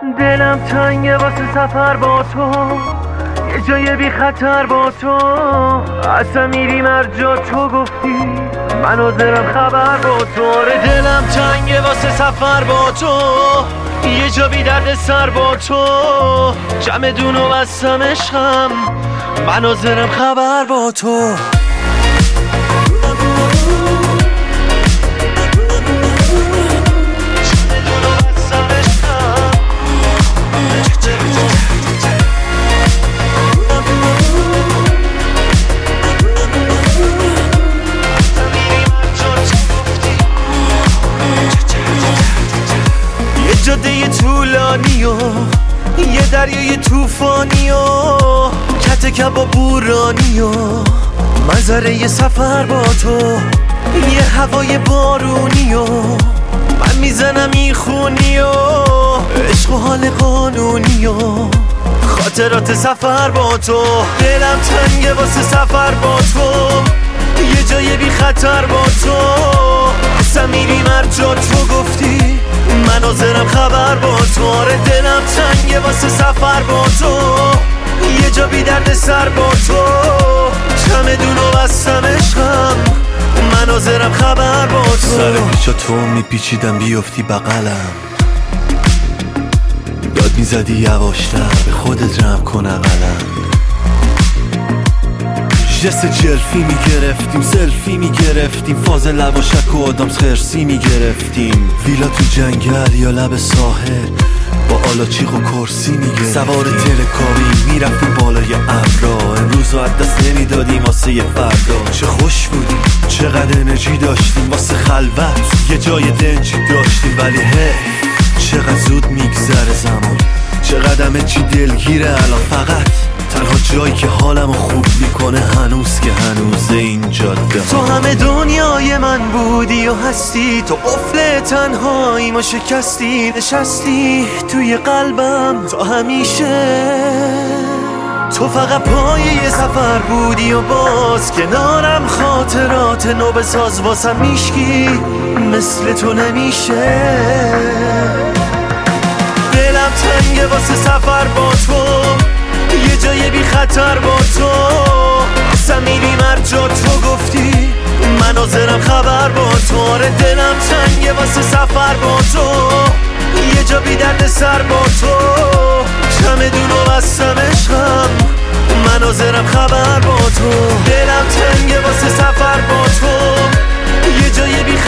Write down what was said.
دلم تنگه واسه سفر با تو، یه جای بی خطر با تو. اصلا میریم هر جا تو گفتی، من حاضرم خبر با تو. دلم تنگه واسه سفر با تو، یه جا بی درد سر با تو. جمع دون و بستم عشقم، من حاضرم خبر با تو. جاده طولانی و یه دریای توفانی و کت کباب بورانی و منظره یه سفر با تو، یه هوای بارونی و من میزنم این خونی و عشق و حال قانونی و خاطرات سفر با تو. دلم تنگه واسه سفر با تو، یه جای بی خطر با تو. اصلا میریم هر جا تو گفتی، من حاضرم خبر با تو. آره دلم تنگه واسه سفر با تو، یه جا بی درد سر با تو. چمدون و بستم عشقم، من حاضرم خبر با تو. سر پیچا تو میپیچیدم بیفتی بغلم، داد میزدی یواشتر به خودت رحم کن اقلم. جست جلفی میگرفتیم، سلفی میگرفتیم، فاز لواشک و آدامس خرسی میگرفتیم. ویلا تو جنگل یا لب ساحل با آلاچیق و کرسی میگرفتیم. سوار تلکابین میرفتیم بالای ابرا، امروز رو دست نمیدادیم واسه یه فردا. چه خوش بودیم، چقدر انرژی داشتیم واسه خلوت، یه جای دنجی داشتیم. ولی چقدر زود میگذره زمان، چقدر همه چی دلگیره الان. فقط تنها جایی که حالمو خوب میکنه هنوز که هنوز این جاده. تو همه دنیای من بودی و هستی، تو قفل تنهایی ما شکستی. نشستی توی قلبم تا همیشه، تو فقط پایه سفر بودی و باز کنارم خاطرات نو بساز. واسم میشکی مثل تو نمیشه. دلم تنگه واسه سفر با تو، یه جای بی خطر با تو. اصلا میریم هر جا تو گفتی، من حاضرم خبر با تو. آره دلم تنگه واسه سفر با تو، یه جا بی درد سر با تو. چمدون و بستم عشقم، من حاضرم خبر با تو. دلم تنگه واسه سفر با تو، یه جای بی